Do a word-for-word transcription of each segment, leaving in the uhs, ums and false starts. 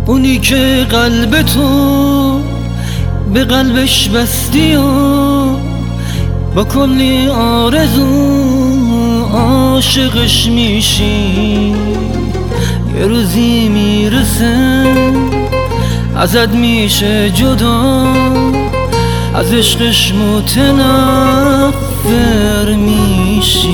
اونی که قلب تو به قلبش بستی و با کلی آرزو عاشقش میشی. یه روزی میرسه ازت میشه جدا، از عشقش متنفر میشی.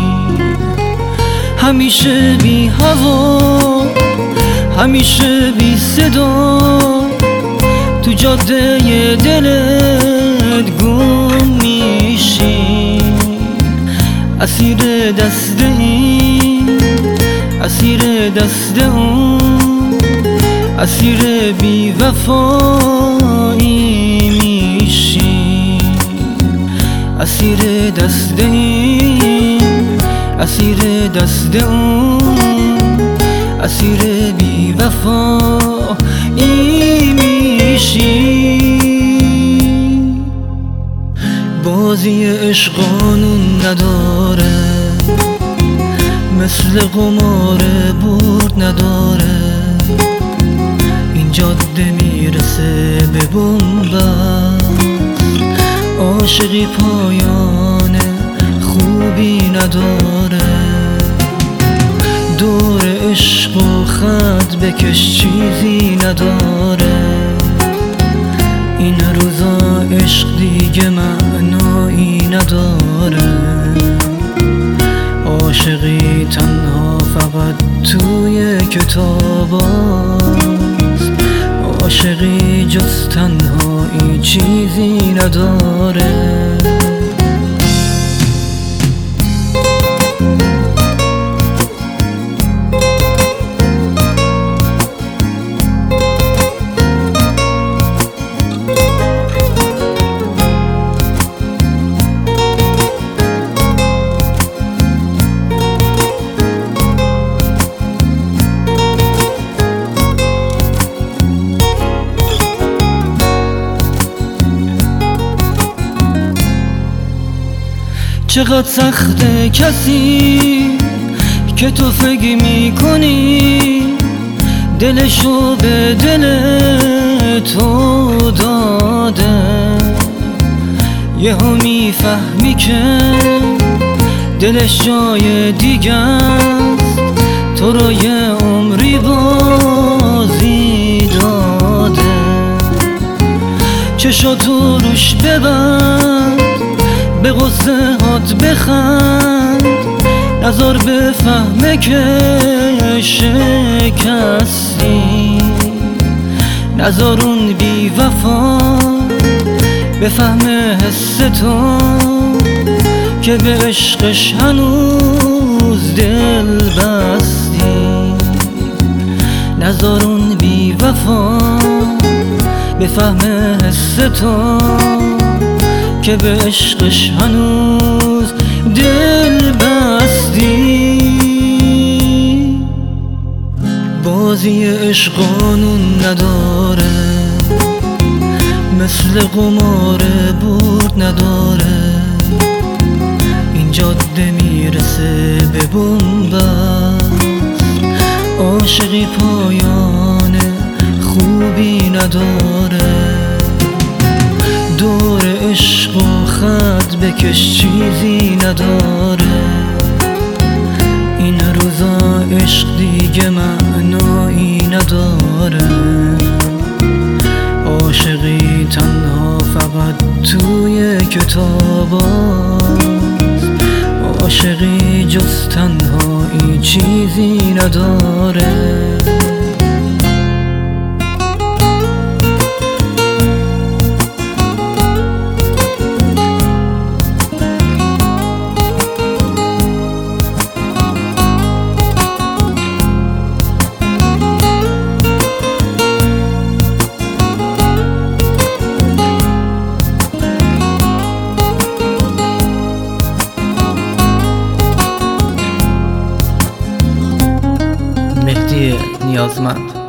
همیشه بی هوا، همیشه بی صدا، تو جاده دلت گم میشی. اسیر دست این، اسیر دست اون، اسیر بی وفایی میشی. اسیر دست این، اسیر دست اون، اسیر بی وفایی میشی. بازی عشق قانون نداره، مثل قمار برد نداره. این جاده میرسه به بنبست، عاشقی پایان خوبی نداره. دور عشق و خط بکش چیزی نداره. این روزا عشق دیگه معنایی نداره. عاشقی تنها فقط توی کتاباست، عاشقی جز تنهایی چیزی نداره. چقدر سخته کسی که تو فکر میکنی دلشو به دل تو داده. یهو میفهمی که دلش جای دیگه است، تو رو یه عمری بازی داده. چشاتو روش ببند، به غصه هات بخند، نذار بفهمه که شکستی. نذار اون بی وفا بفهمه حس تو که به عشقش هنوز دل بستی. نذار اون بی وفا بفهمه حس تو که به عشقش هنوز دل بستی. بازی عشق قانون نداره، مثل قمار برد نداره. این جاده میرسه به بنبست، عاشقی پایان خوبی نداره. دور عشق و خط بکش چیزی نداره. این روزا عشق دیگه معنایی نداره. عاشقی تنها فقط توی کتاباست، عاشقی جز تنهایی چیزی نداره. مهدی نیازمند.